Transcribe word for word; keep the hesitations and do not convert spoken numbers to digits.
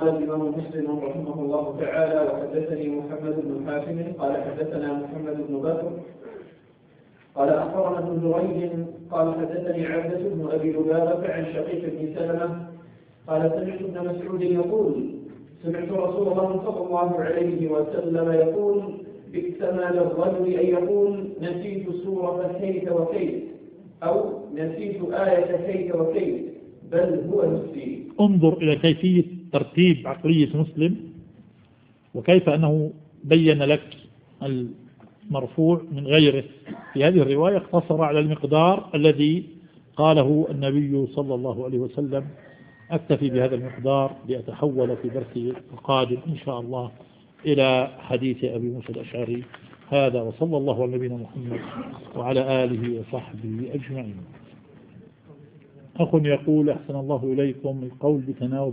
الإمام مسلم رحمه الله تعالى: وحدثني محمد بن حاتم قال حدثنا محمد بن بكر قال أخبرنا ابن جريج قال حدثني عبدة بن أبي لبابة عن شقيق بن سلمة قال سمعت ابن مسعود يقول: سمعت رسول الله صلى الله عليه وسلم يقول: بئس ما للرجل أن يقول نسيت سورة كيت وكيت أو نسيت آية كيت وكيت، بل هو نسي. انظر إلى كيفية ترتيب عقلية مسلم، وكيف أنه بين لك المرفوع من غيره. في هذه الرواية اقتصر على المقدار الذي قاله النبي صلى الله عليه وسلم. أكتفي بهذا المقدار لأتحول في درسي القادم إن شاء الله إلى حديث أبي موسى الأشعري. هذا وصلى الله على نبينا محمد وعلى آله وصحبه أجمعين. أخ يقول: أحسن الله إليكم، القول بتناوب